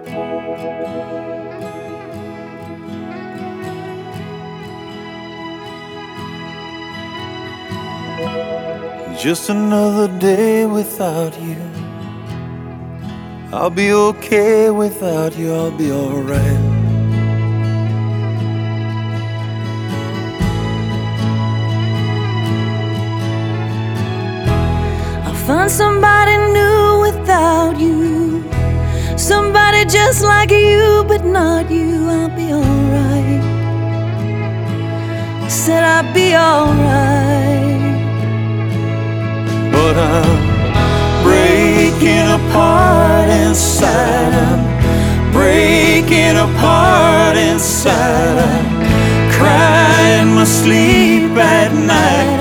Just another day without you. I'll be okay without you, I'll be alright. I'll find somebody new without you, somebody just like you, but not you. I'll be alright. I said I'll be alright. But I'm breaking apart inside. I'm breaking apart inside. I'm crying my sleep at night.